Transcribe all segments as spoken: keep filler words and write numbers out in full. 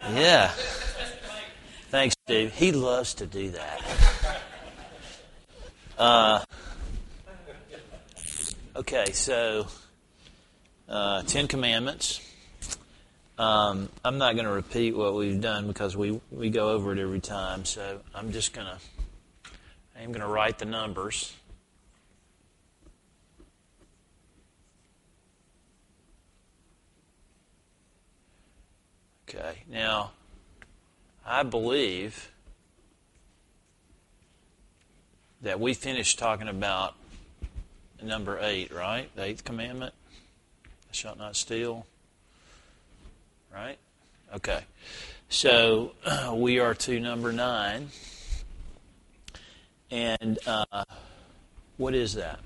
Yeah. Thanks, Steve. He loves to do that. Uh, okay, so uh, Ten Commandments. Um, I'm not going to repeat what we've done because we, we go over it every time. So I'm just going to, I'm going to write the numbers. Okay, now I believe that we finished talking about number eight, right? The eighth commandment, thou shalt not steal. Right? Okay. So uh, we are to number nine. And uh, what is that?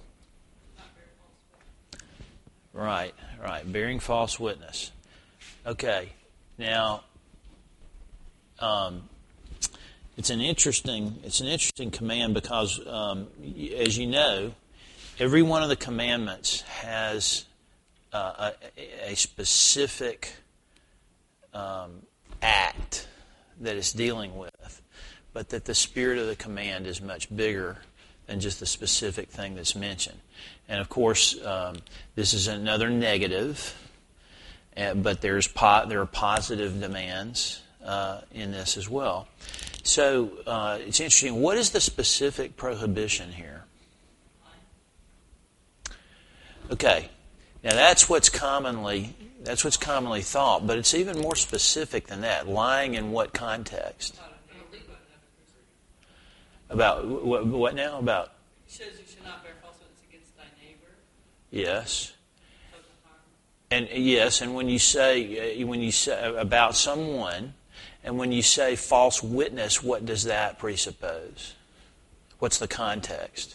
Right, right. Bearing false witness. Okay. Now, um, it's an interesting it's an interesting command because, um, as you know, every one of the commandments has uh, a, a specific Um, act that it's dealing with, but that the spirit of the command is much bigger than just the specific thing that's mentioned. And of course, um, this is another negative, uh, but there's po- there are positive demands uh, in this as well. So uh, it's interesting. What is the specific prohibition here? Okay, now that's what's commonly. That's what's commonly thought, but it's even more specific than that. Lying in what context? About what, what now? About? It says you should not bear false witness against thy neighbor. Yes. And yes, and when you say when you say about someone, and when you say false witness, what does that presuppose? What's the context?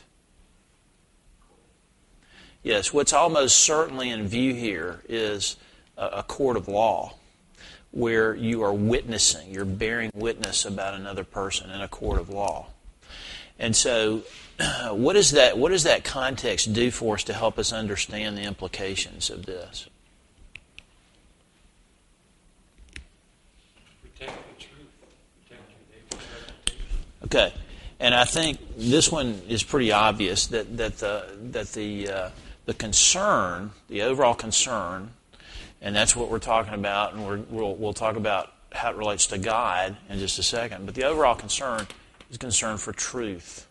Yes, what's almost certainly in view here is a court of law where you are witnessing, you're bearing witness about another person in a court of law. And so what does that what does that context do for us to help us understand the implications of this? Protect the truth. Protect your neighbor's reputation. Okay. And I think this one is pretty obvious that, that the that the uh, the concern, the overall concern, and that's what we're talking about, and we're, we'll, we'll talk about how it relates to God in just a second. But the overall concern is concern for truth.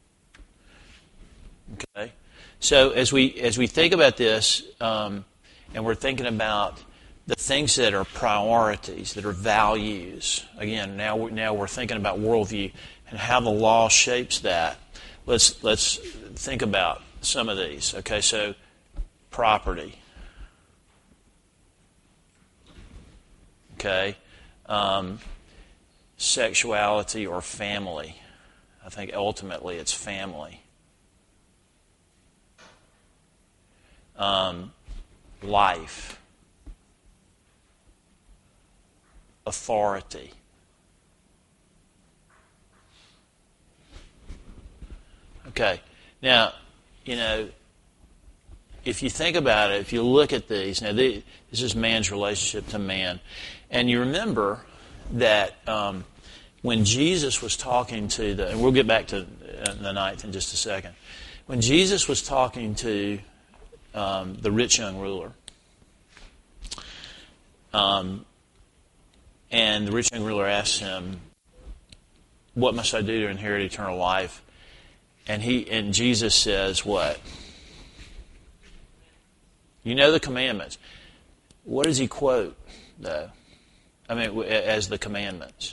Okay, so as we as we think about this, um, and we're thinking about the things that are priorities, that are values. Again, now we're, now we're thinking about worldview and how the law shapes that. Let's let's think about some of these. Okay, so property. Okay, um, sexuality or family. I think ultimately it's family. Um, life. Authority. Okay, now, you know, if you think about it, if you look at these, now this is man's relationship to man. And you remember that um, when Jesus was talking to the, and we'll get back to the ninth in just a second. When Jesus was talking to um, the rich young ruler, um, and the rich young ruler asked him, "What must I do to inherit eternal life?" And he and Jesus says, "What? You know the commandments." What does he quote, though? I mean, as the commandments.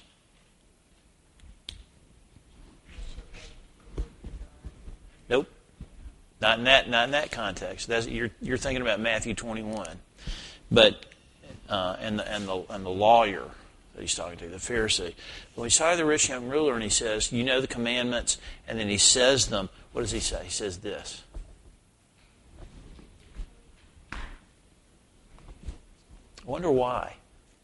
Nope, not in that. Not in that context. That's, you're you're thinking about Matthew twenty-one, but uh, and the and the and the lawyer that he's talking to, the Pharisee. When he's talking to the rich young ruler, and he says, "You know the commandments," and then he says them. What does he say? He says this. I wonder why.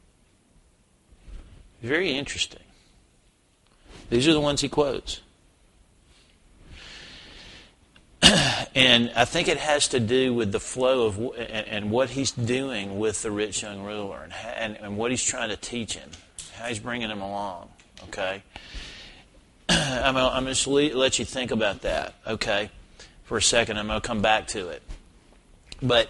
Very interesting. These are the ones he quotes. And I think it has to do with the flow of and, and what he's doing with the rich young ruler, and, and and what he's trying to teach him, how he's bringing him along. Okay, I'm gonna, I'm just let you think about that. Okay, for a second, I'm going to come back to it. But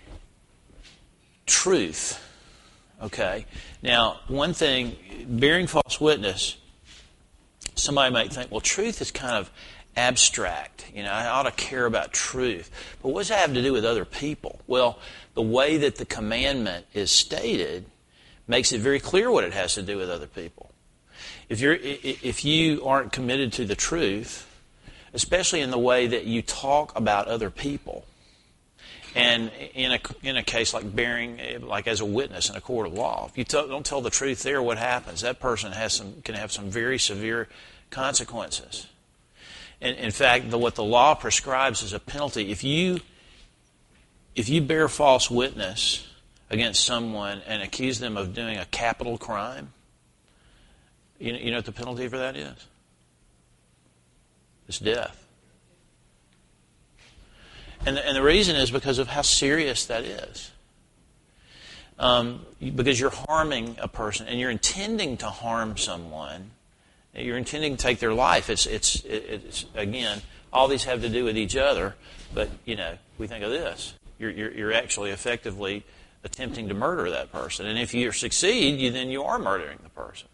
truth. Okay. Now, one thing, bearing false witness. Somebody might think, well, truth is kind of abstract. You know, I ought to care about truth. But what does that have to do with other people? Well, the way that the commandment is stated makes it very clear what it has to do with other people. If you're, if you aren't committed to the truth, especially in the way that you talk about other people, and in a in a case like bearing, like as a witness in a court of law, if you t- don't tell the truth there, what happens? That person has some can have some very severe consequences. And in fact, the, what the law prescribes is a penalty. If you if you bear false witness against someone and accuse them of doing a capital crime, you know, you know what the penalty for that is? It's death. And the, and the reason is because of how serious that is. Um, because you're harming a person and you're intending to harm someone. You're intending to take their life. It's, it's, it's again, all these have to do with each other. But, you know, we think of this. You're, you're, you're actually effectively attempting to murder that person. And if you succeed, you, then you are murdering the person.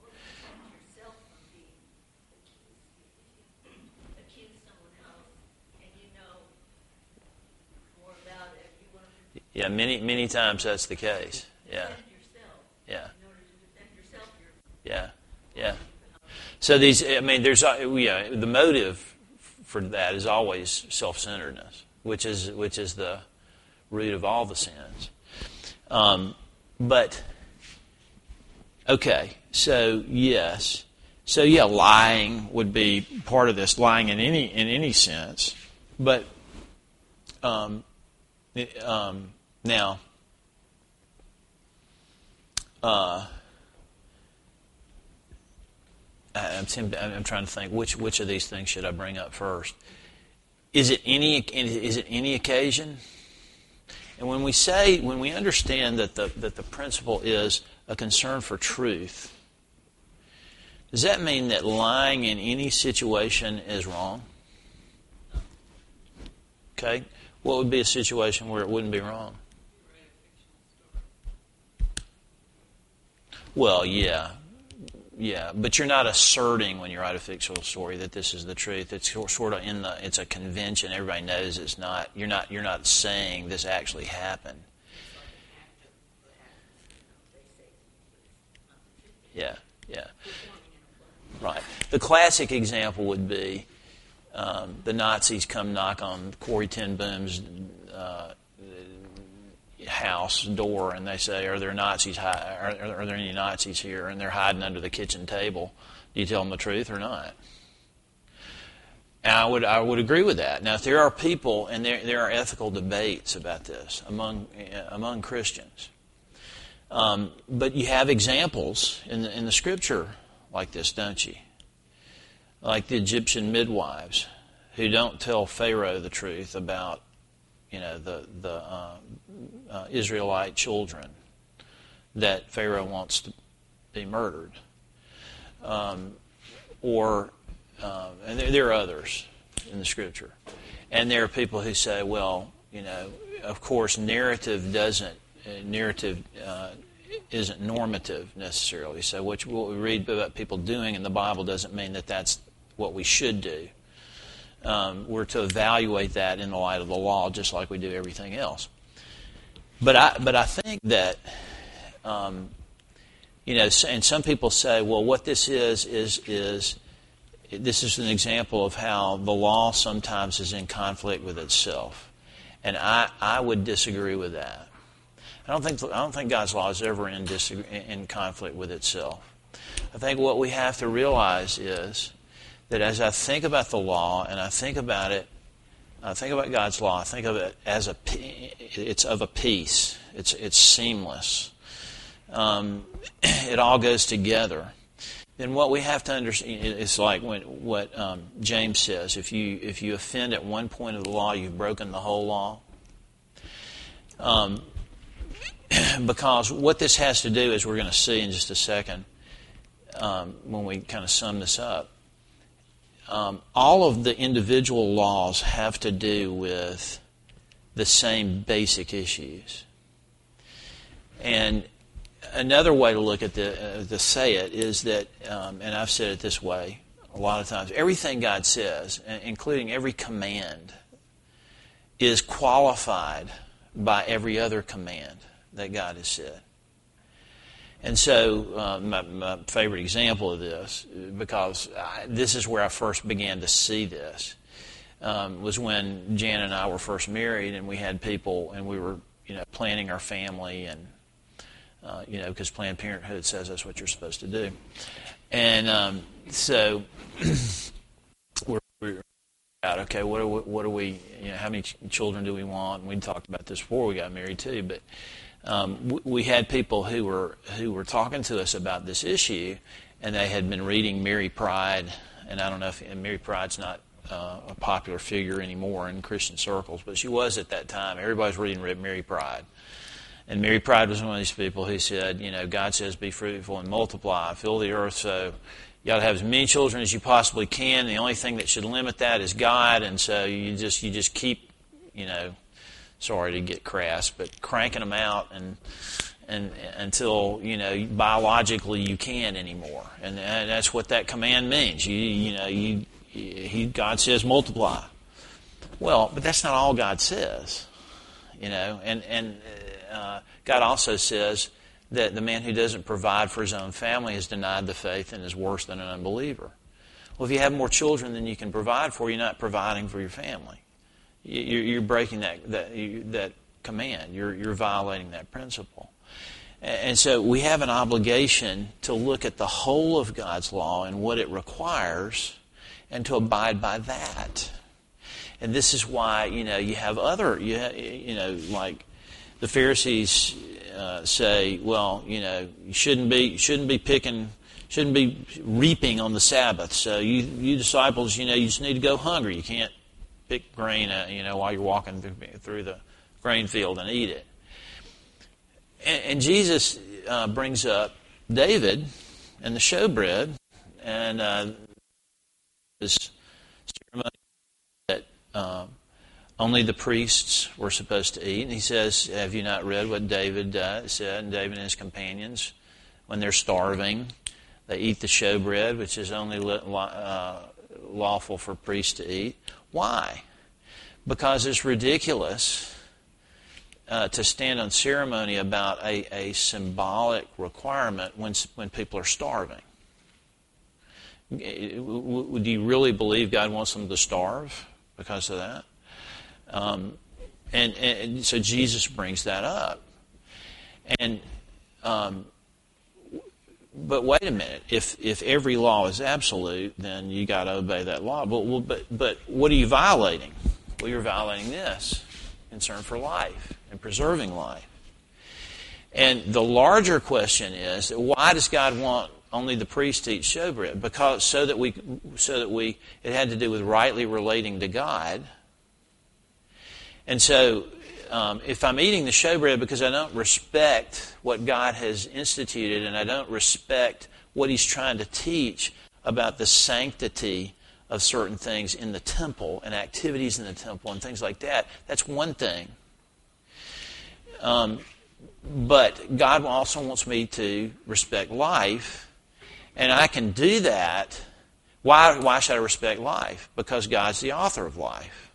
Yeah, many many times that's the case. Yeah, yeah, yeah, yeah. So these, I mean, there's, yeah, the motive for that is always self-centeredness, which is which is the root of all the sins. Um, but okay, so yes, so yeah, lying would be part of this. Lying in any in any sense, but um, um. Now, uh, I'm, I'm trying to think which which of these things should I bring up first. Is it any is it any occasion? And when we say when we understand that the that the principle is a concern for truth, does that mean that lying in any situation is wrong? Okay, what would be a situation where it wouldn't be wrong? Well, yeah, yeah, but you're not asserting when you write a fictional story that this is the truth. It's sort of in the. It's a convention. Everybody knows it's not. You're not. You're not saying this actually happened. Yeah, yeah, right. The classic example would be um, the Nazis come knock on Corrie ten Boom's Uh, house door, and they say, "Are there Nazis? Hi- are, are there any Nazis here?" And they're hiding under the kitchen table. Do you tell them the truth or not? And I would I would agree with that. Now, if there are people, and there there are ethical debates about this among uh, among Christians, um, but you have examples in the, in the Scripture like this, don't you? Like the Egyptian midwives who don't tell Pharaoh the truth about, you know, the the uh, uh, Israelite children that Pharaoh wants to be murdered, um, or uh, and there, there are others in the Scripture, and there are people who say, well, you know, of course, narrative doesn't uh, narrative uh, isn't normative necessarily. So what, you, what we read about people doing in the Bible doesn't mean that that's what we should do. Um, we're to evaluate that in the light of the law, just like we do everything else. But I, but I think that, um, you know, and some people say, well, what this is is is this is an example of how the law sometimes is in conflict with itself, and I, I would disagree with that. I don't think I don't think God's law is ever in disagree, in conflict with itself. I think what we have to realize is that as I think about the law and I think about it, I think about God's law, I think of it as a, it's of a piece. It's it's seamless. Um, it all goes together. then what we have to understand is like when, what um, James says: if you if you offend at one point of the law, you've broken the whole law. Um, because what this has to do, as we're going to see in just a second, um, when we kind of sum this up, um, all of the individual laws have to do with the same basic issues. And another way to look at the uh, to say it is that, um, and I've said it this way a lot of times: everything God says, including every command, is qualified by every other command that God has said. And so, uh, my, my favorite example of this, because I, this is where I first began to see this, um, was when Jan and I were first married, and we had people, and we were, you know, planning our family, and uh, you know, because Planned Parenthood says that's what you're supposed to do, and um, so we're, we're out. Okay, what are we, what are we? You know, how many ch- children do we want? And we talked about this before we got married too, but. Um, we had people who were who were talking to us about this issue, and they had been reading Mary Pride, and I don't know if and Mary Pride's not uh, a popular figure anymore in Christian circles, but she was at that time. Everybody's reading Mary Pride, and Mary Pride was one of these people who said, you know, God says, "Be fruitful and multiply, fill the earth." So you got to have as many children as you possibly can. The only thing that should limit that is God, and so you just you just keep, you know. Sorry to get crass, but cranking them out and and until you know biologically you can't anymore, and, and that's what that command means. You you know you he God says multiply. Well, but that's not all God says, you know, and and uh, God also says that the man who doesn't provide for his own family has denied the faith and is worse than an unbeliever. Well, if you have more children than you can provide for, you're not providing for your family. You're breaking that that that command. You're you're violating that principle, and so we have an obligation to look at the whole of God's law and what it requires, and to abide by that. And this is why you know you have other you have, you know like the Pharisees uh, say, well, you know you shouldn't be you shouldn't be picking shouldn't be reaping on the Sabbath. So you you disciples, you know, you just need to go hungry. You can't pick grain, uh, you know, while you're walking through, through the grain field and eat it. And, and Jesus uh, brings up David and the showbread, and uh, this ceremony that um, only the priests were supposed to eat. And he says, "Have you not read what David uh, said?" And David and his companions, when they're starving, they eat the showbread, which is only uh, lawful for priests to eat. Why? Because it's ridiculous uh, to stand on ceremony about a, a symbolic requirement when when people are starving. Do you really believe God wants them to starve because of that? Um, and, and so Jesus brings that up. And um, But wait a minute. If if every law is absolute, then you got to obey that law. But but but what are you violating? Well, you're violating this concern for life and preserving life. And the larger question is, why does God want only the priest to eat showbread? Because so that we so that we it had to do with rightly relating to God. And so. Um, if I'm eating the showbread because I don't respect what God has instituted and I don't respect what He's trying to teach about the sanctity of certain things in the temple and activities in the temple and things like that, that's one thing. Um, but God also wants me to respect life, and I can do that. Why, why should I respect life? Because God's the author of life.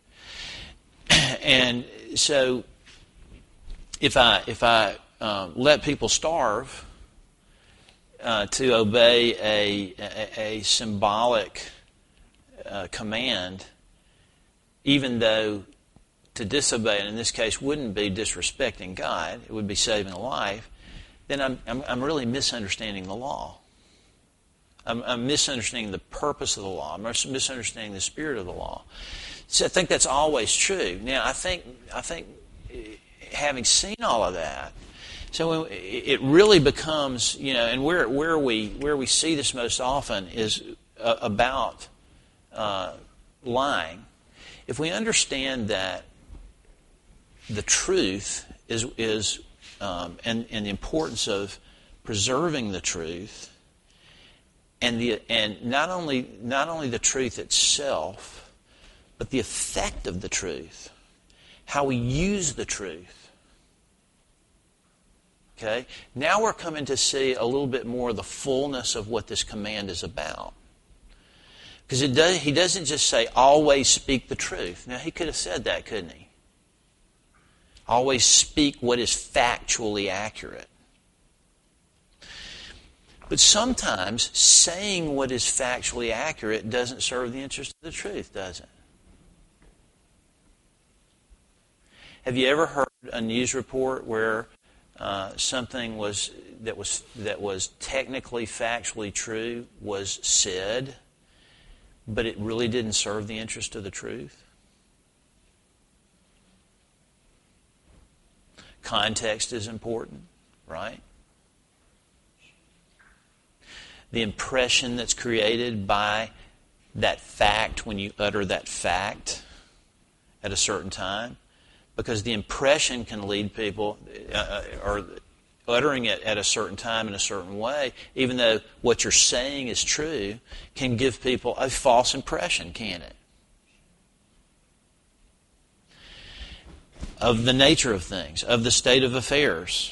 And so, if I if I uh, let people starve uh, to obey a a, a symbolic uh, command, even though to disobey it in this case wouldn't be disrespecting God, it would be saving a life, then I'm I'm, I'm really misunderstanding the law. I'm, I'm misunderstanding the purpose of the law. I'm misunderstanding the spirit of the law. So I think that's always true. Now, I think I think having seen all of that, So it really becomes, you know, and where where we where we see this most often is uh, about uh, lying. If we understand that the truth is is um, and and the importance of preserving the truth, and the and not only not only the truth itself, but the effect of the truth, how we use the truth. Okay? Now we're coming to see a little bit more of the fullness of what this command is about. Because it does, he doesn't just say, always speak the truth. Now, he could have said that, couldn't he? Always speak what is factually accurate. But sometimes saying what is factually accurate doesn't serve the interest of the truth, does it? Have you ever heard a news report where Uh, something was that was that was technically factually true was said, but it really didn't serve the interest of the truth? Context is important, right? The impression that's created by that fact when you utter that fact at a certain time. Because the impression can lead people, uh, or uttering it at a certain time in a certain way, even though what you're saying is true, can give people a false impression, can't it? Of the nature of things, of the state of affairs.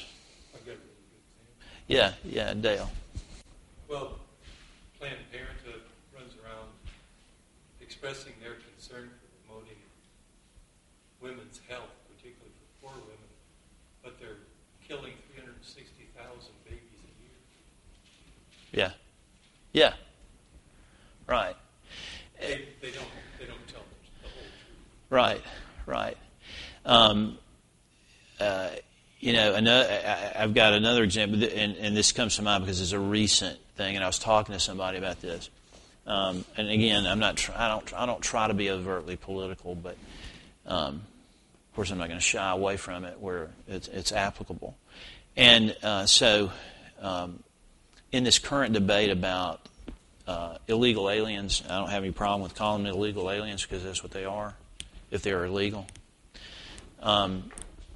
Yeah, yeah, Dale. Well, Planned Parenthood runs around expressing their concern for promoting women's health, particularly for poor women, but they're killing three hundred sixty thousand babies a year. Yeah. Yeah. Right. They, they don't they don't tell the whole truth. Right, right. Um, uh, you know, another, I, I've got another example, and, and this comes to mind because it's a recent thing, and I was talking to somebody about this. Um, and again, I'm not. I don't. I don't try to be overtly political, but um, of course, I'm not going to shy away from it where it's, it's applicable. And uh, so, um, in this current debate about uh, illegal aliens, I don't have any problem with calling them illegal aliens because that's what they are, if they are illegal. Um,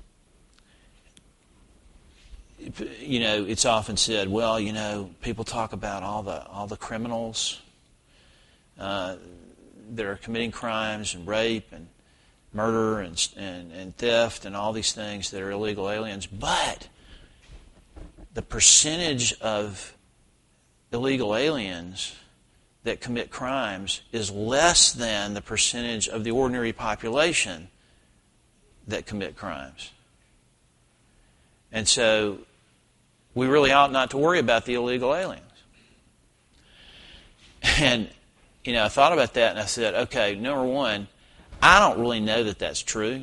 you know, it's often said, well, you know, people talk about all the all the criminals uh, that are committing crimes and rape and murder and, and and theft and all these things that are illegal aliens, but the percentage of illegal aliens that commit crimes is less than the percentage of the ordinary population that commit crimes. And so we really ought not to worry about the illegal aliens. And, you know, I thought about that and I said, okay, number one, I don't really know that that's true.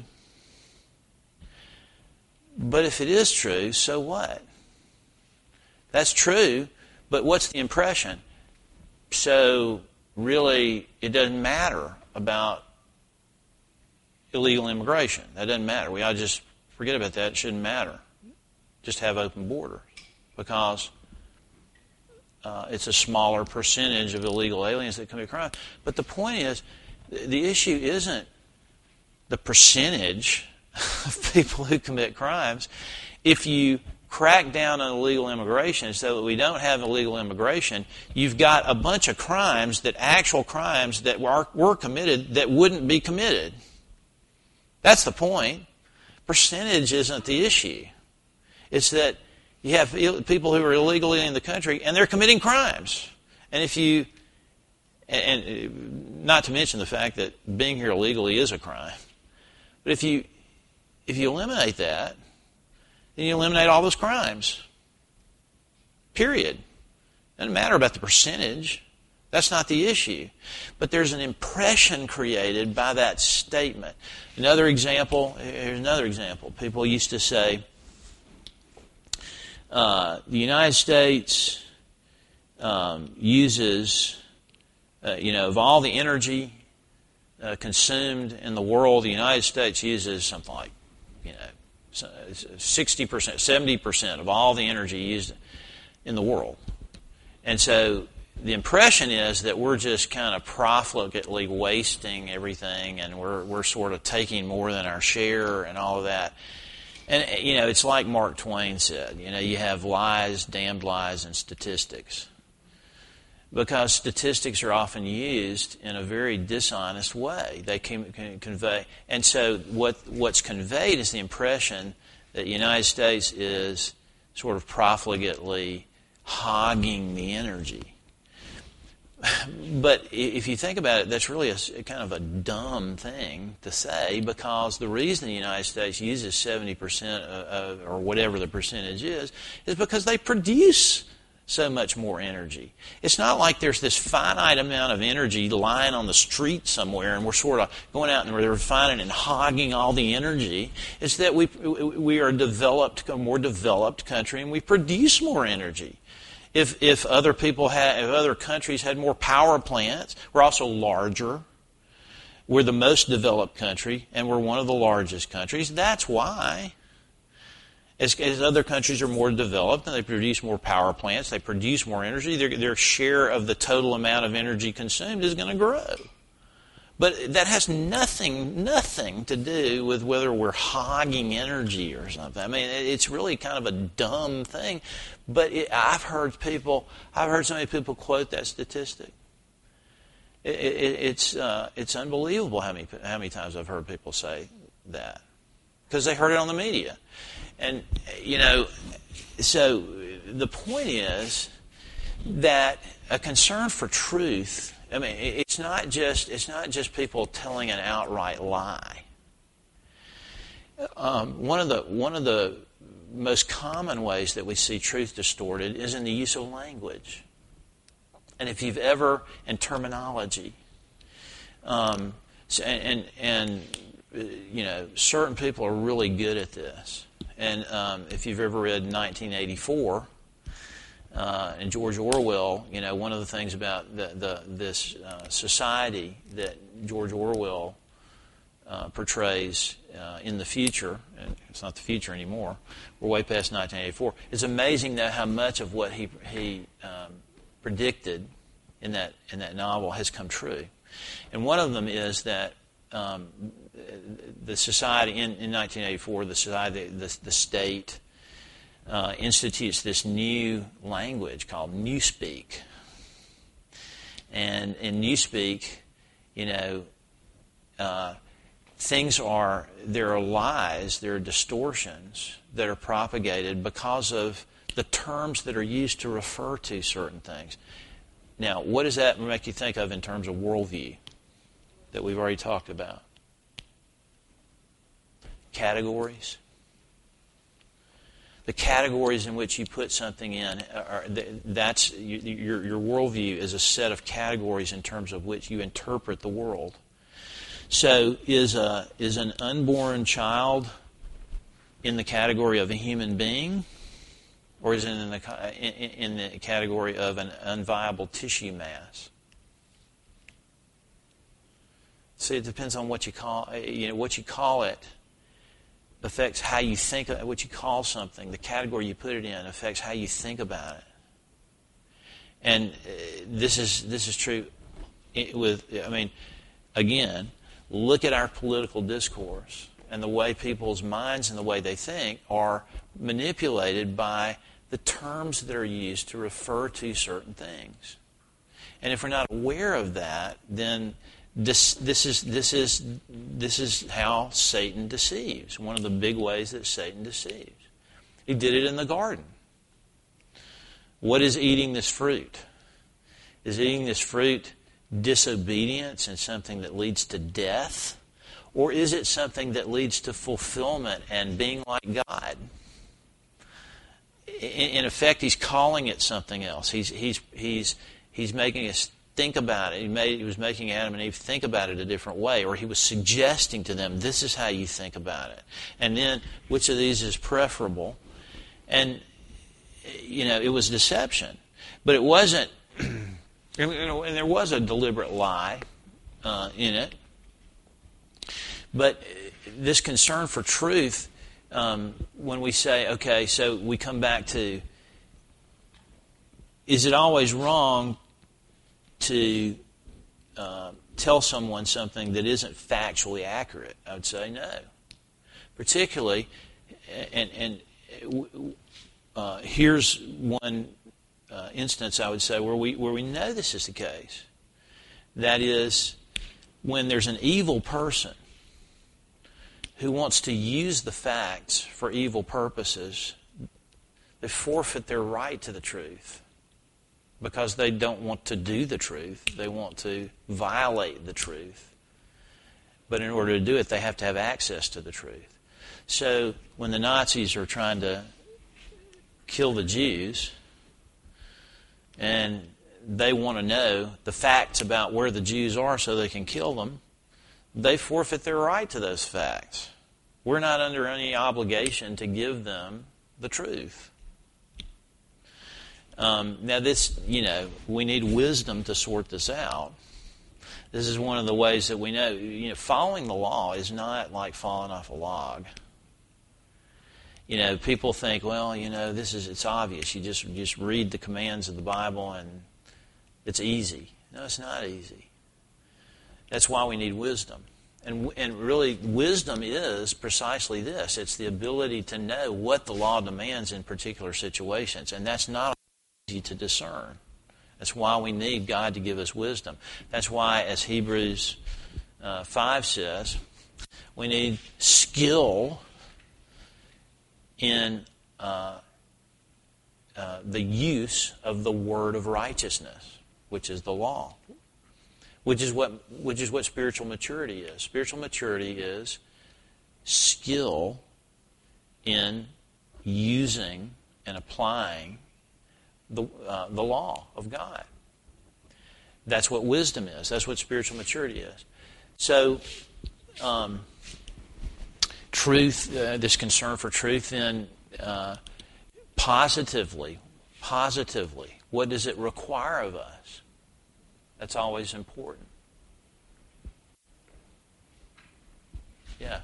But if it is true, so what? That's true, but what's the impression? So really, it doesn't matter about illegal immigration. That doesn't matter. We ought to just forget about that. It shouldn't matter. Just have open borders because uh, it's a smaller percentage of illegal aliens that commit crime. But the point is, the issue isn't the percentage of people who commit crimes. If you crack down on illegal immigration so that we don't have illegal immigration, you've got a bunch of crimes, that actual crimes that were, were committed that wouldn't be committed. That's the point. Percentage isn't the issue. It's that you have people who are illegally in the country and they're committing crimes. And if you, and not to mention the fact that being here illegally is a crime. But if you if you eliminate that, then you eliminate all those crimes. Period. Doesn't matter about the percentage. That's not the issue. But there's an impression created by that statement. Another example, here's another example. People used to say, uh, the United States um, uses, uh, you know, of all the energy uh, consumed in the world, the United States uses something like, you know, sixty percent, seventy percent of all the energy used in the world. And so the impression is that we're just kind of profligately wasting everything, and we're we're sort of taking more than our share and all of that. And, you know, it's like Mark Twain said, you know, you have lies, damned lies, and statistics. Because statistics are often used in a very dishonest way. They can, can convey, and so what what's conveyed is the impression that the United States is sort of profligately hogging the energy. But if you think about it, that's really a, kind of a dumb thing to say, because the reason the United States uses seventy percent of, or whatever the percentage is, is because they produce so much more energy. It's not like there's this finite amount of energy lying on the street somewhere and we're sort of going out and we're refining and hogging all the energy. It's that we we are a developed, a more developed country, and we produce more energy. If if other people had, if other countries had more power plants, we're also larger. We're the most developed country, and we're one of the largest countries. That's why. As, as other countries are more developed and they produce more power plants, they produce more energy, their, their share of the total amount of energy consumed is going to grow. But that has nothing, nothing to do with whether we're hogging energy or something. I mean, it's really kind of a dumb thing. But it, I've heard people, I've heard so many people quote that statistic. It, it, it's uh, it's unbelievable how many how many times I've heard people say that, because they heard it on the media. And, you know, so the point is that a concern for truth, I mean, it's not just it's not just people telling an outright lie. Um, one of the one of the most common ways that we see truth distorted is in the use of language. And if you've ever, in terminology, um, and, and, and you know, certain people are really good at this. And um, if you've ever read nineteen eighty-four uh, and George Orwell, you know, one of the things about the, the, this uh, society that George Orwell uh, portrays uh, in the future, and it's not the future anymore, we're way past nineteen eighty-four, it's amazing that how much of what he, he um, predicted in that, in that novel has come true. And one of them is that um, the society, in, in nineteen eighty-four, the society, the, the state uh, institutes this new language called Newspeak. And in Newspeak, you know, uh, things are, there are lies, there are distortions that are propagated because of the terms that are used to refer to certain things. Now, what does that make you think of in terms of worldview that we've already talked about? Categories. The categories in which you put something in, are, that's your, your worldview is a set of categories in terms of which you interpret the world. So is a is an unborn child in the category of a human being, or is it in the in, in the category of an unviable tissue mass? See, it depends on what you call you know what you call it. Affects how you think, what you call something. The category you put it in affects how you think about it. And uh, this is this is true with, I mean, again, look at our political discourse and the way people's minds and the way they think are manipulated by the terms that are used to refer to certain things. And if we're not aware of that, then This this is this is this is how Satan deceives. One of the big ways that Satan deceives. He did it in the garden. What is eating this fruit? Is eating this fruit disobedience and something that leads to death? Or is it something that leads to fulfillment and being like God? In, in effect, he's calling it something else. He's he's he's he's making us think about it. He, made, he was making Adam and Eve think about it a different way, or he was suggesting to them, this is how you think about it. And then, which of these is preferable? And, you know, it was deception. But it wasn't, and there was a deliberate lie uh, in it. But this concern for truth um, when we say, okay, so we come back to, is it always wrong to uh, tell someone something that isn't factually accurate? I would say no. Particularly, and, and uh, here's one uh, instance I would say where we where we know this is the case. That is, when there's an evil person who wants to use the facts for evil purposes, they forfeit their right to the truth because they don't want to do the truth. They want to violate the truth. But in order to do it, they have to have access to the truth. So when the Nazis are trying to kill the Jews, and they want to know the facts about where the Jews are so they can kill them, they forfeit their right to those facts. We're not under any obligation to give them the truth. Um, now this, you know, we need wisdom to sort this out. This is one of the ways that we know, you know, following the law is not like falling off a log. You know, people think, well, you know, this is, it's obvious. You just, just read the commands of the Bible and it's easy. No, it's not easy. That's why we need wisdom. And, and really, wisdom is precisely this. It's the ability to know what the law demands in particular situations. And that's not easy to discern. That's why we need God to give us wisdom. That's why, as Hebrews uh, five says, we need skill in uh, uh, the use of the word of righteousness, which is the law, which is what which is what spiritual maturity is. Spiritual maturity is skill in using and applying the uh, the law of God. That's what wisdom is. That's what spiritual maturity is. So, um, truth, uh, this concern for truth, then uh, positively, positively, what does it require of us? That's always important. Yeah.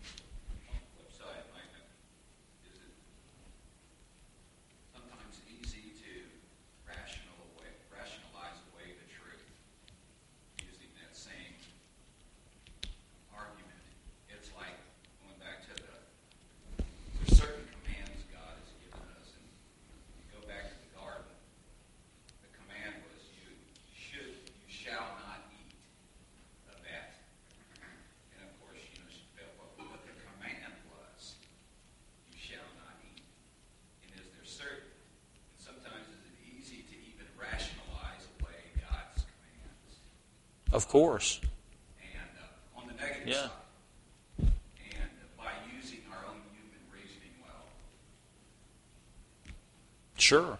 Of course. And uh, on the negative yeah. side, and by using our own human reasoning well. Sure.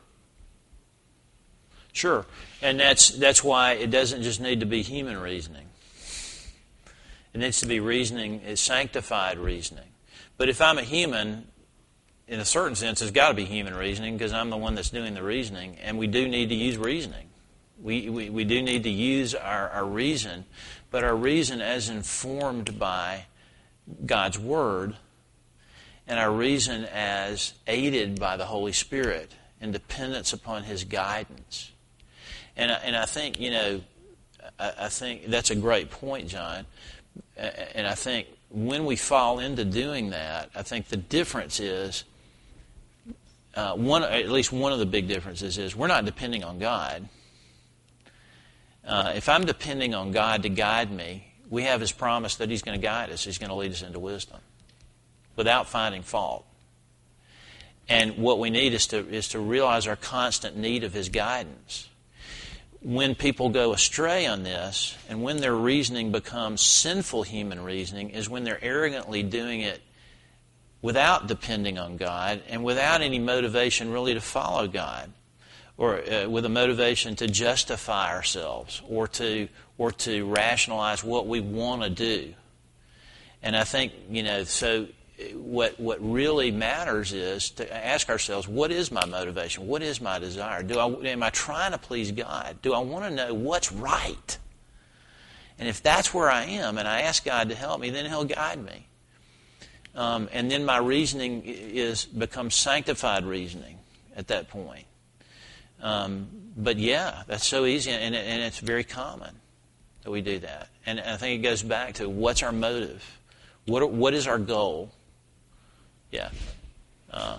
Sure. And that's that's why it doesn't just need to be human reasoning. It needs to be reasoning, it's sanctified reasoning. But if I'm a human, in a certain sense, it's got to be human reasoning because I'm the one that's doing the reasoning, and we do need to use reasoning. We, we, we do need to use our, our reason, but our reason as informed by God's Word, and our reason as aided by the Holy Spirit in dependence upon His guidance. And, and I think, you know, I, I think that's a great point, John. And I think when we fall into doing that, I think the difference is, uh, one at least one of the big differences is we're not depending on God. Uh, if I'm depending on God to guide me, we have His promise that He's going to guide us. He's going to lead us into wisdom without finding fault. And what we need is to is to realize our constant need of His guidance. When people go astray on this, and when their reasoning becomes sinful human reasoning, is when they're arrogantly doing it without depending on God and without any motivation really to follow God, or uh, with a motivation to justify ourselves or to or to rationalize what we want to do. And I think, you know, so what what really matters is to ask ourselves, what is my motivation? What is my desire? Do I am I trying to please God? Do I want to know what's right? And if that's where I am and I ask God to help me, then He'll guide me. Um, and then my reasoning is becomes sanctified reasoning at that point. Um, but yeah, that's so easy, and, and it's very common that we do that. And I think it goes back to what's our motive? What what is our goal? Yeah. Uh,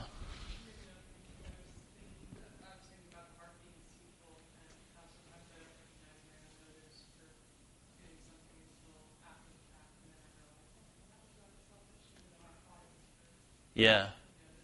yeah.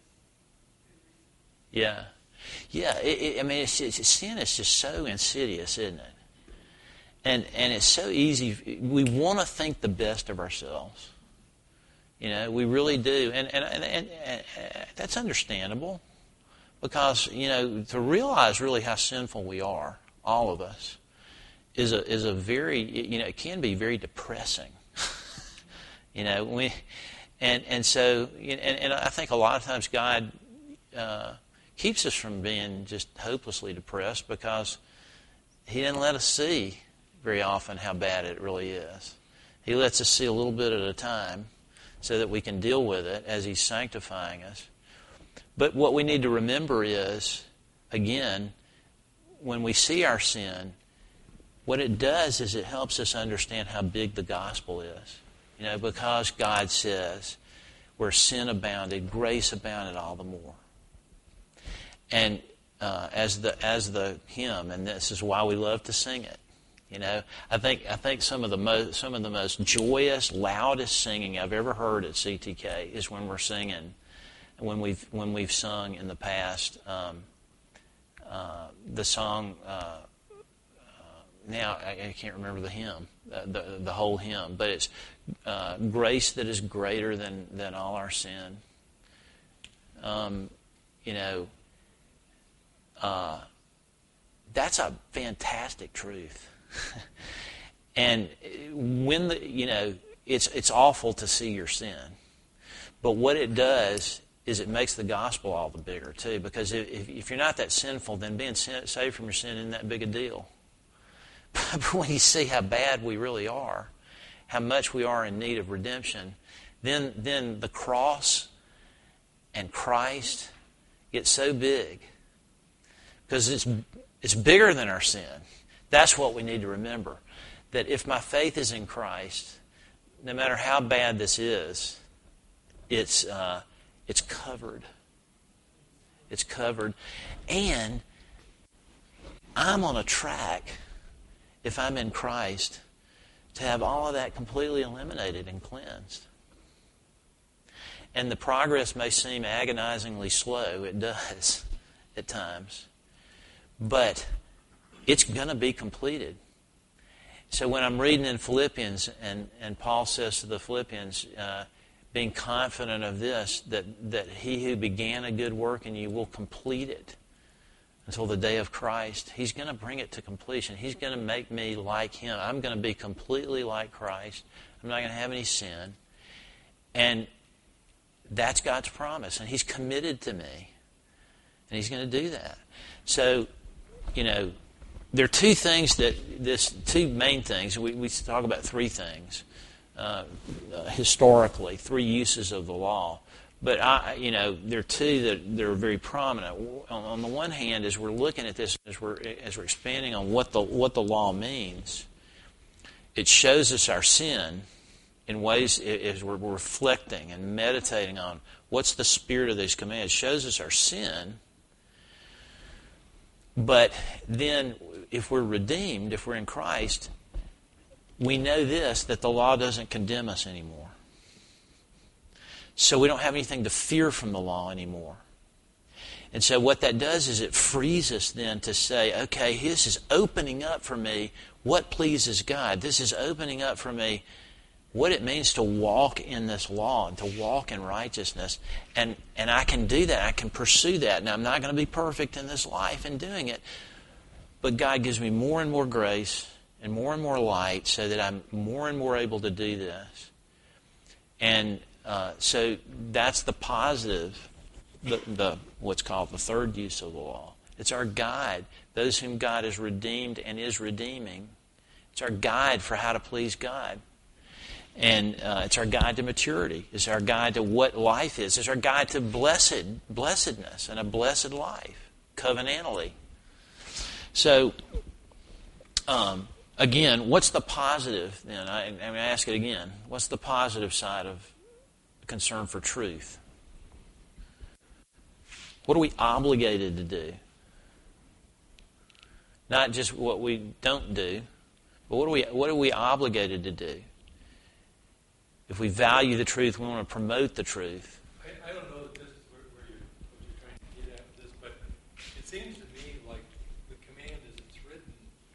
Yeah. Yeah, it, it, I mean, it's, it's, sin is just so insidious, isn't it? And and it's so easy. We want to think the best of ourselves. You know, we really do. And, and, and, and, and that's understandable because, you know, to realize really how sinful we are, all of us, is a is a very, you know, it can be very depressing. you know, we, and, and so, and, and I think a lot of times God uh, keeps us from being just hopelessly depressed because He didn't let us see very often how bad it really is. He lets us see a little bit at a time so that we can deal with it as He's sanctifying us. But what we need to remember is, again, when we see our sin, what it does is it helps us understand how big the gospel is. You know, because God says, where sin abounded, grace abounded all the more. And uh, as the as the hymn, and this is why we love to sing it. You know, I think I think some of the most some of the most joyous, loudest singing I've ever heard at C T K is when we're singing, when we've when we've sung in the past um, uh, the song. Uh, uh, now I, I can't remember the hymn, uh, the the whole hymn, but it's uh, grace that is greater than than all our sin. Um, you know. Uh, that's a fantastic truth. And when the, you know, it's it's awful to see your sin. But what it does is it makes the gospel all the bigger too. Because if, if you're not that sinful, then being sin, saved from your sin isn't that big a deal. But when you see how bad we really are, how much we are in need of redemption, then then the cross and Christ get so big. Because it's it's bigger than our sin. That's what we need to remember. That if my faith is in Christ, no matter how bad this is, it's uh, it's covered. It's covered. And I'm on a track, if I'm in Christ, to have all of that completely eliminated and cleansed. And the progress may seem agonizingly slow. It does at times. But it's going to be completed. So when I'm reading in Philippians, and, and Paul says to the Philippians, uh, being confident of this, that, that He who began a good work in you will complete it until the day of Christ. He's going to bring it to completion. He's going to make me like Him. I'm going to be completely like Christ. I'm not going to have any sin. And that's God's promise. And He's committed to me. And He's going to do that. So, you know, there are two things that this, two main things. We, we talk about three things uh, uh, historically, three uses of the law. But I, you know, there are two that, that are very prominent. On, on the one hand, as we're looking at this, as we're as we're expanding on what the what the law means, it shows us our sin in ways as we're reflecting and meditating on what's the spirit of these commands. It shows us our sin. But then, if we're redeemed, if we're in Christ, we know this, that the law doesn't condemn us anymore. So we don't have anything to fear from the law anymore. And so what that does is it frees us then to say, okay, this is opening up for me what pleases God. This is opening up for me what it means to walk in this law and to walk in righteousness. And and I can do that. I can pursue that. Now, I'm not going to be perfect in this life in doing it. But God gives me more and more grace and more and more light so that I'm more and more able to do this. And uh, so that's the positive, the, the what's called the third use of the law. It's our guide. Those whom God has redeemed and is redeeming. It's our guide for how to please God. And uh, it's our guide to maturity. It's our guide to what life is. It's our guide to blessed blessedness and a blessed life, covenantally. So, um, again, what's the positive then? I, I'm going to ask it again. What's the positive side of concern for truth? What are we obligated to do? Not just what we don't do, but what are we, what are we obligated to do? If we value the truth, we want to promote the truth. I, I don't know if this is where, where you're, what you're trying to get at with this, but it seems to me like the command as it's written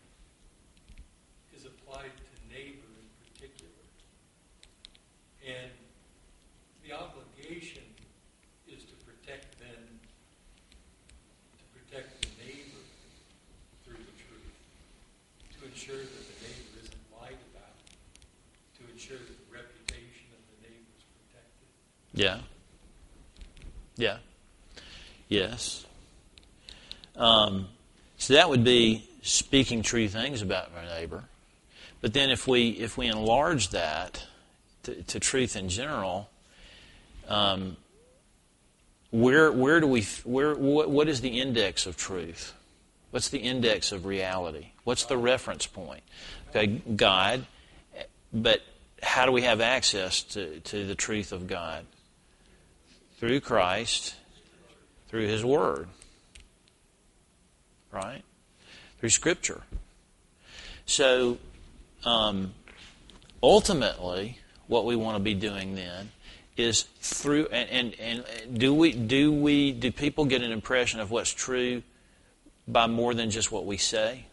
is applied to neighbor in particular. And the obligation is to protect them, to protect the neighbor through the truth, to ensure that the neighbor isn't lied about, to ensure that the reputation of the neighbor is protected. Yeah. Yeah. Yes. Um, so that would be speaking true things about our neighbor. But then if we if we enlarge that to, to truth in general, um, where where do we where what, what is the index of truth? What's the index of reality? What's the reference point? Okay, God. But how do we have access to, to the truth of God? Through Christ, through His Word. Right? Through Scripture. So, um, ultimately, what we want to be doing then is through, and, and, and do we do we do people get an impression of what's true by more than just what we say?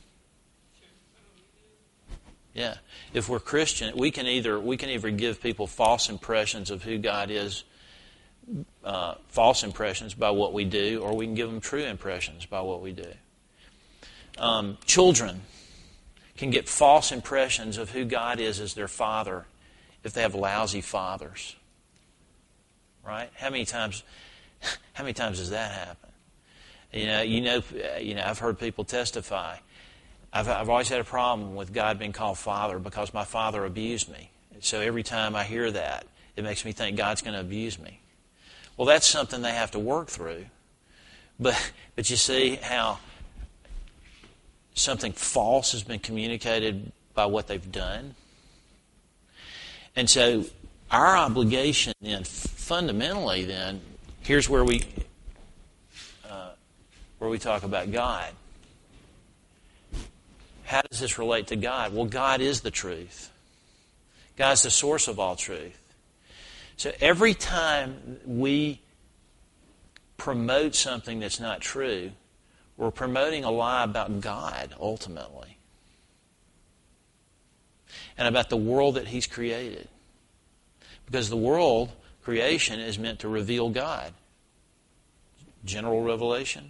Yeah. If we're Christian, we can either we can either give people false impressions of who God is, uh, false impressions by what we do, or we can give them true impressions by what we do. Um, children can get false impressions of who God is as their father if they have lousy fathers. Right? How many times? How many times does that happen? You know, you know, you know. I've heard people testify. I've, I've always had a problem with God being called Father because my father abused me. So every time I hear that, it makes me think God's going to abuse me. Well, that's something they have to work through. But but you see how something false has been communicated by what they've done? And so our obligation then, fundamentally then, here's where we uh, where we talk about God. How does this relate to God? Well, God is the truth. God's the source of all truth. So every time we promote something that's not true, we're promoting a lie about God, ultimately. And about the world that He's created. Because the world, creation, is meant to reveal God. General revelation.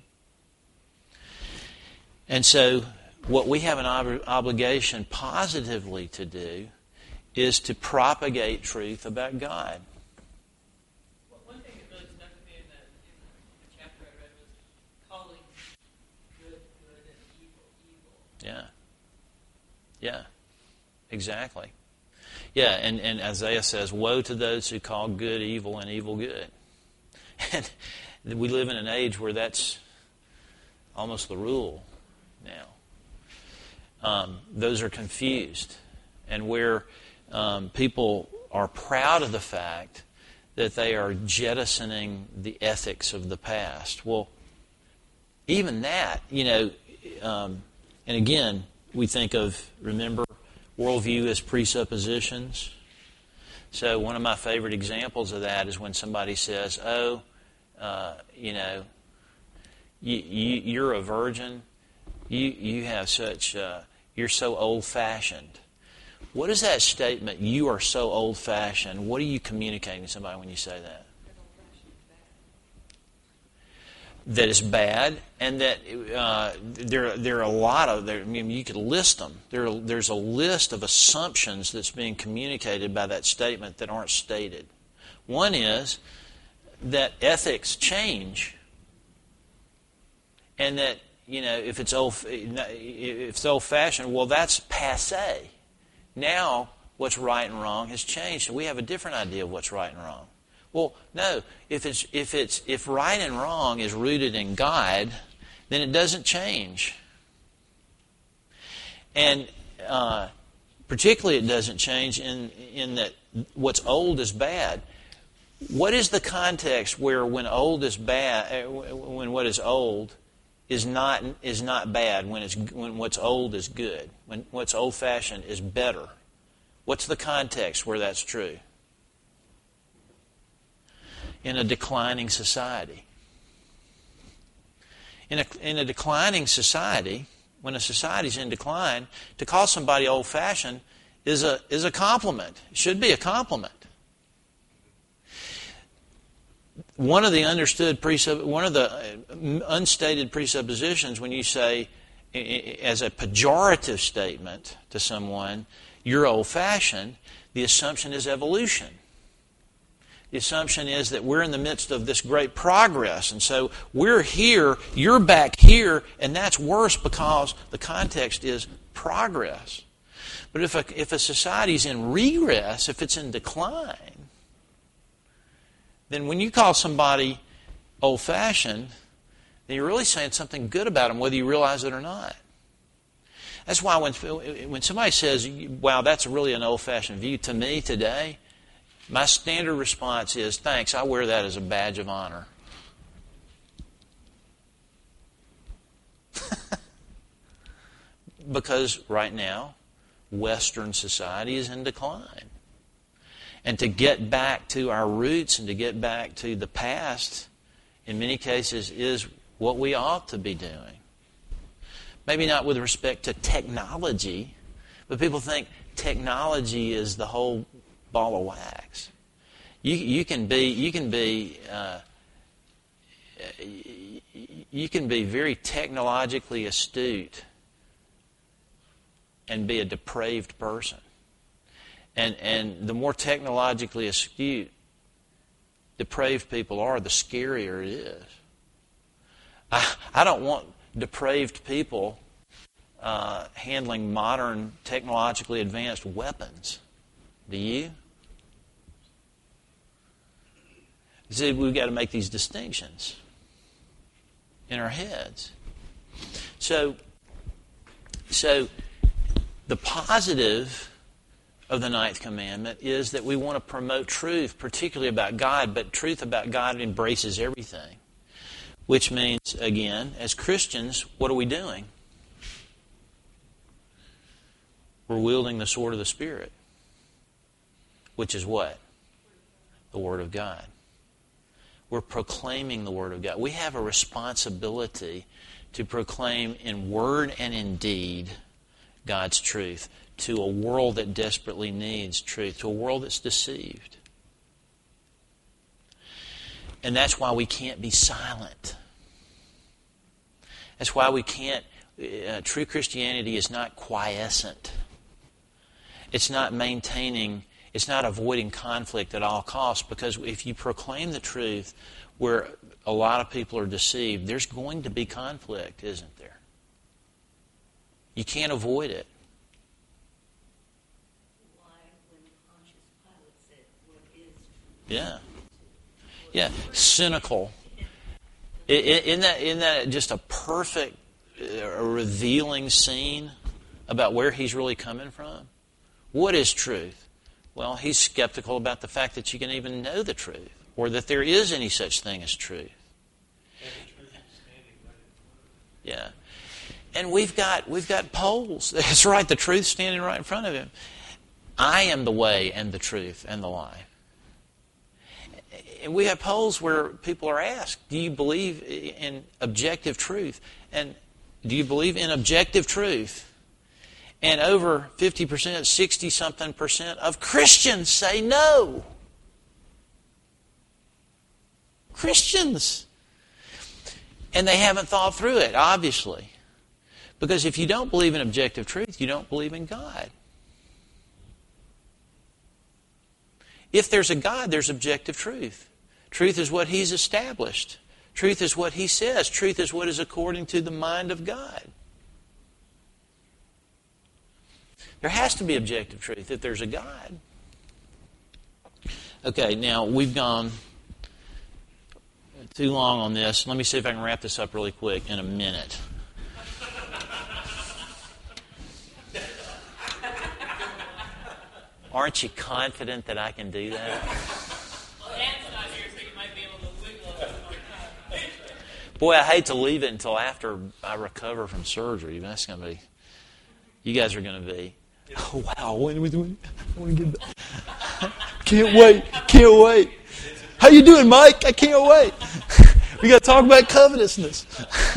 And so what we have an ob- obligation positively to do is to propagate truth about God. Well, one thing that really stuck with me in the, in the chapter I read was calling good good and evil evil. Yeah. Yeah. Exactly. Yeah, and, and Isaiah says, woe to those who call good evil and evil good. And we live in an age where that's almost the rule now. Um, those are confused. And where um, people are proud of the fact that they are jettisoning the ethics of the past. Well, even that, you know, um, and again, we think of, remember, worldview as presuppositions. So one of my favorite examples of that is when somebody says, oh, uh, you know, you, you, you're a virgin. You you have such, uh, you're so old-fashioned. What is that statement, you are so old-fashioned? What are you communicating to somebody when you say that? That is bad, and that uh, there there are a lot of, there, I mean, you could list them. There are, there's a list of assumptions that's being communicated by that statement that aren't stated. One is that ethics change, and that, you know, if it's old, if it's old-fashioned, well, that's passé. Now what's right and wrong has changed, and we have a different idea of what's right and wrong. Well, no. If it's if it's if right and wrong is rooted in God, then it doesn't change. And uh, particularly, it doesn't change in in that what's old is bad. What is the context where when old is bad, when what is old is not is not bad, when it's when what's old is good, when what's old-fashioned is better? What's the context where that's true? In a declining society. In a, in a declining society, when a society is in decline, to call somebody old-fashioned is a is a compliment. It should be a compliment. One of the understood presupp- one of the unstated presuppositions when you say, as a pejorative statement to someone, you're old-fashioned, the assumption is evolution. The assumption is that we're in the midst of this great progress, and so we're here, you're back here, and that's worse because the context is progress. But if a, if a society's in regress, if it's in decline, then when you call somebody old-fashioned, then you're really saying something good about them, whether you realize it or not. That's why when when somebody says, wow, that's really an old-fashioned view, to me today, my standard response is, thanks, I wear that as a badge of honor. Because right now, Western society is in decline. And to get back to our roots and to get back to the past, in many cases, is what we ought to be doing. Maybe not with respect to technology, but people think technology is the whole ball of wax. You you can be you can be uh, you can be very technologically astute and be a depraved person. And and the more technologically astute depraved people are, the scarier it is. I I don't want depraved people uh, handling modern technologically advanced weapons. Do you? See, we've got to make these distinctions in our heads. So, so the positive of the ninth commandment is that we want to promote truth, particularly about God, but truth about God embraces everything. Which means, again, as Christians, what are we doing? We're wielding the sword of the Spirit. Which is what? The Word of God. We're proclaiming the Word of God. We have a responsibility to proclaim in word and in deed God's truth to a world that desperately needs truth, to a world that's deceived. And that's why we can't be silent. That's why we can't... Uh, true Christianity is not quiescent. It's not maintaining... It's not avoiding conflict at all costs, because if you proclaim the truth where a lot of people are deceived, there's going to be conflict, isn't there? You can't avoid it. Why, when Pontius Pilate said, what is truth? Yeah. Yeah. Cynical. Isn't that, isn't that just a perfect, uh, revealing scene about where he's really coming from? What is truth? Well, he's skeptical about the fact that you can even know the truth, or that there is any such thing as truth. And the truth is standing right in front of him. Yeah. And we've got we've got polls. That's right, the truth standing right in front of him. I am the way and the truth and the life. And we have polls where people are asked, do you believe in objective truth? And do you believe in objective truth? And over fifty percent, sixty-something percent of Christians say no. Christians. And they haven't thought through it, obviously. Because if you don't believe in objective truth, you don't believe in God. If there's a God, there's objective truth. Truth is what He's established. Truth is what He says. Truth is what is according to the mind of God. There has to be objective truth if there's a God. Okay, now we've gone too long on this. Let me see if I can wrap this up really quick in a minute. Aren't you confident that I can do that? Well, Anne's not here, so you might be able to wiggle a little more time. Boy, I hate to leave it until after I recover from surgery. That's going to be... You guys are going to be... Oh, wow. When, when, when, I want to get back. Can't wait. Can't wait. How you doing, Mike? I can't wait. We got to talk about covetousness.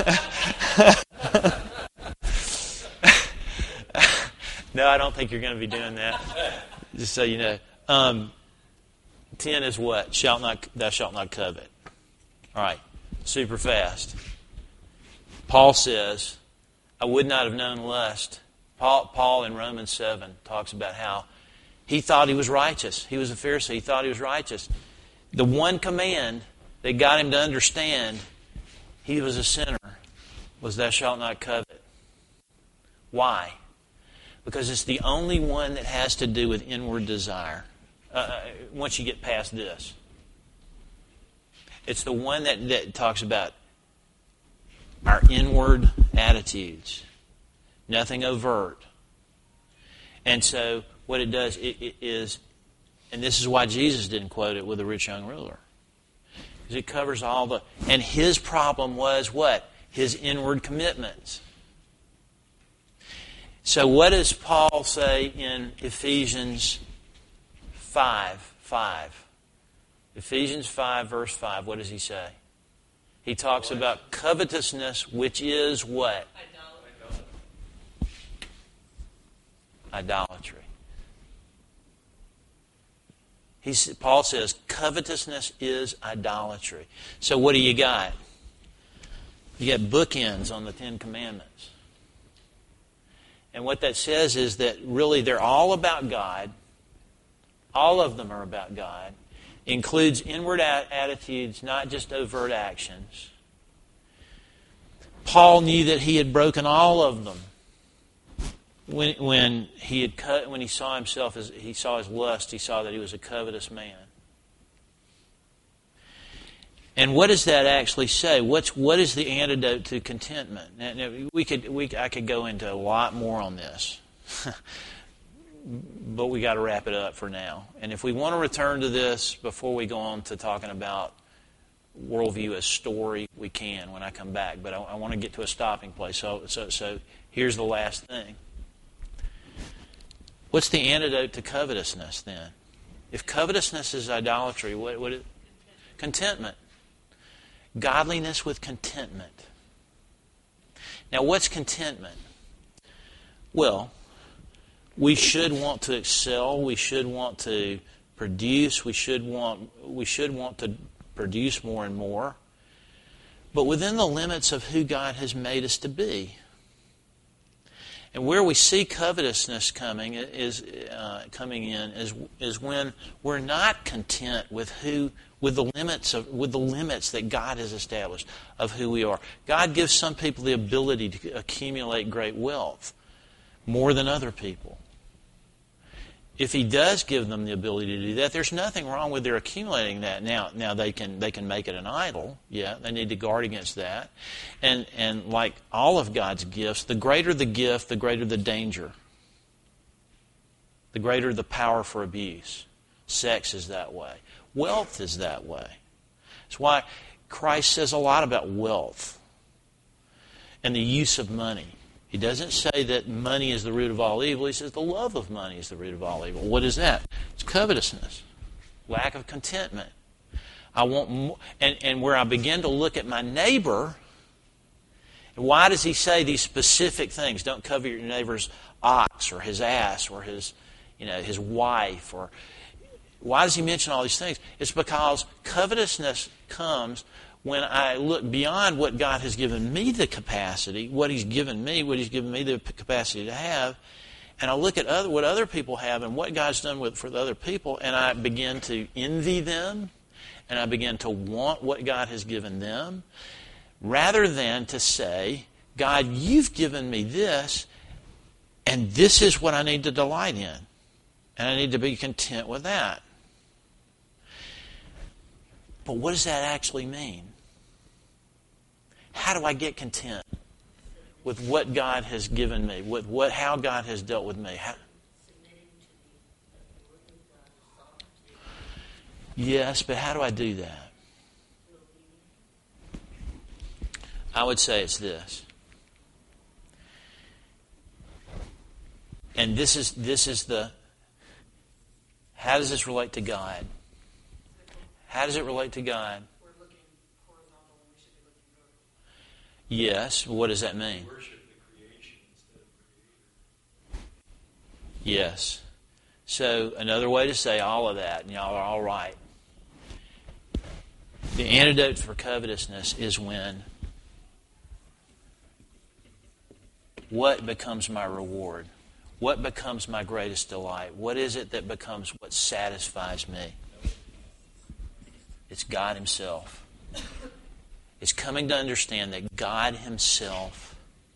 No, I don't think you're going to be doing that. Just so you know. Um, ten is what? Shalt not, thou shalt not covet. All right. Super fast. Paul says, I would not have known lust. Paul, Paul in Romans seven talks about how he thought he was righteous. He was a Pharisee. He thought he was righteous. The one command that got him to understand he was a sinner was thou shalt not covet. Why? Because it's the only one that has to do with inward desire. Uh, once you get past this. It's the one that, that talks about our inward attitudes. Nothing overt. And so what it does it, it is, and this is why Jesus didn't quote it with the rich young ruler. Because it covers all the, and his problem was what? His inward commitments. So what does Paul say in Ephesians five five? Ephesians five, verse five, what does he say? He talks about covetousness, which is what? Idolatry. He's, Paul says covetousness is idolatry. So what do you got? You got bookends on the Ten Commandments. And what that says is that really they're all about God. All of them are about God. Includes inward attitudes, not just overt actions. Paul knew that he had broken all of them when when he had cut when he saw himself as he saw his lust. He saw that he was a covetous man. And what does that actually say? What's what is the antidote to contentment? Now, now, we could we I could go into a lot more on this. But we got to wrap it up for now. And if we want to return to this before we go on to talking about worldview as story, we can when I come back. But I, I want to get to a stopping place. So, so, so here's the last thing. What's the antidote to covetousness then? If covetousness is idolatry, what what is contentment? Godliness with contentment. Now, what's contentment? Well, we should want to excel. We should want to produce. We should want we should want to produce more and more, but within the limits of who God has made us to be. And where we see covetousness coming is uh, coming in is is when we're not content with who with the limits of with the limits that God has established of who we are. God gives some people the ability to accumulate great wealth more than other people. If He does give them the ability to do that, there's nothing wrong with their accumulating that. Now, now they can they can make it an idol. Yeah, they need to guard against that. And and like all of God's gifts, the greater the gift, the greater the danger. The greater the power for abuse. Sex is that way. Wealth is that way. That's why Christ says a lot about wealth and the use of money. He doesn't say that money is the root of all evil. He says the love of money is the root of all evil. What is that? It's covetousness. Lack of contentment. I want more. And, and where I begin to look at my neighbor, why does he say these specific things? Don't covet your neighbor's ox or his ass or his, you know, his wife. Or why does he mention all these things? It's because covetousness comes when I look beyond what God has given me the capacity, what He's given me, what He's given me the capacity to have, and I look at other, what other people have and what God's done with for the other people, and I begin to envy them, and I begin to want what God has given them, rather than to say, God, you've given me this, And this is what I need to delight in. And I need to be content with that. But what does that actually mean? How do I get content with what God has given me, with what how God has dealt with me? How, yes, but how do I do that? I would say it's this. And this is this is the how does this relate to God? How does it relate to God? We're looking horizontal when we should be looking vertical. Yes. What does that mean? Worship the creation instead of creator. Yes. So another way to say all of that, and y'all are all right. The antidote for covetousness is when what becomes my reward? What becomes my greatest delight? What is it that becomes what satisfies me? It's God Himself. It's coming to understand that God Himself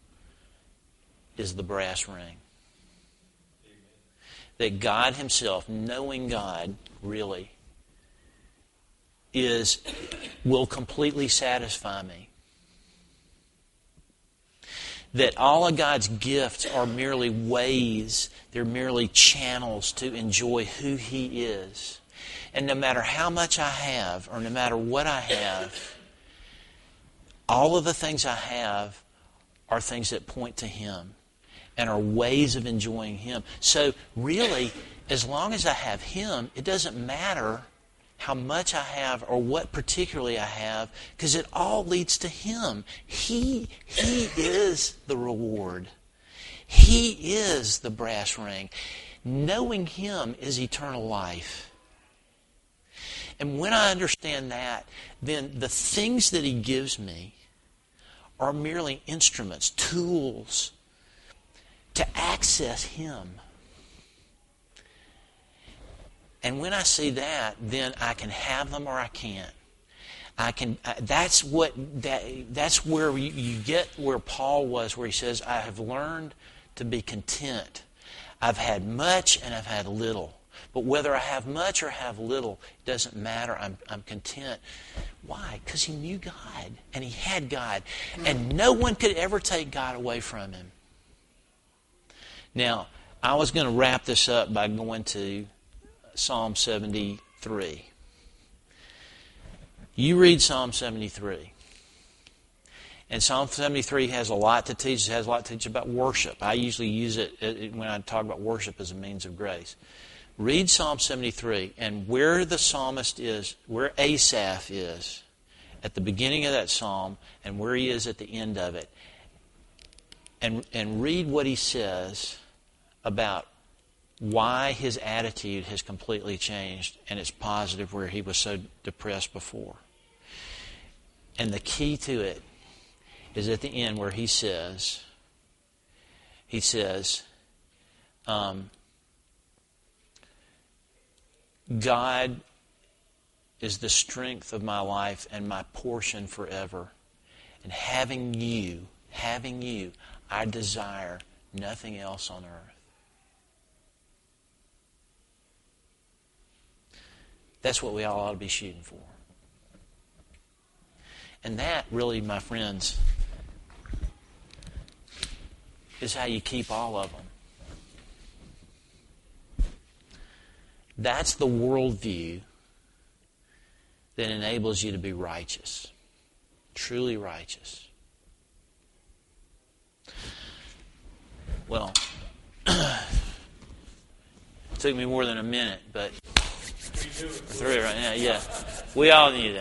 is the brass ring. That God Himself, knowing God, really, is will completely satisfy me. That all of God's gifts are merely ways, they're merely channels to enjoy who He is. And no matter how much I have, or no matter what I have, all of the things I have are things that point to Him and are ways of enjoying Him. So really, as long as I have Him, it doesn't matter how much I have or what particularly I have, because it all leads to Him. He, he is the reward. He is the brass ring. Knowing Him is eternal life. And when I understand that, then the things that He gives me are merely instruments, tools to access Him. And when I see that, then I can have them or I can't. I can. I, that's what. That, that's where you, you get where Paul was, where he says, "I have learned to be content. I've had much and I've had little. But whether I have much or have little, it doesn't matter. I'm, I'm content." Why? Because he knew God and he had God, and no one could ever take God away from him. Now, I was going to wrap this up by going to Psalm seventy-three. You read Psalm seventy-three. And Psalm seventy-three has a lot to teach. It has a lot to teach about worship. I usually use it when I talk about worship as a means of grace. Read Psalm seventy-three, and where the psalmist is, where Asaph is at the beginning of that psalm, and where he is at the end of it, and, and read what he says about why his attitude has completely changed, and it's positive where he was so depressed before. And the key to it is at the end where he says, he says, um, God is the strength of my life and my portion forever. And having you, having you, I desire nothing else on earth. That's what we all ought to be shooting for. And that really, my friends, is how you keep all of them. That's the worldview that enables you to be righteous. Truly righteous. Well, it took me more than a minute, but three right now, yeah. We all knew that.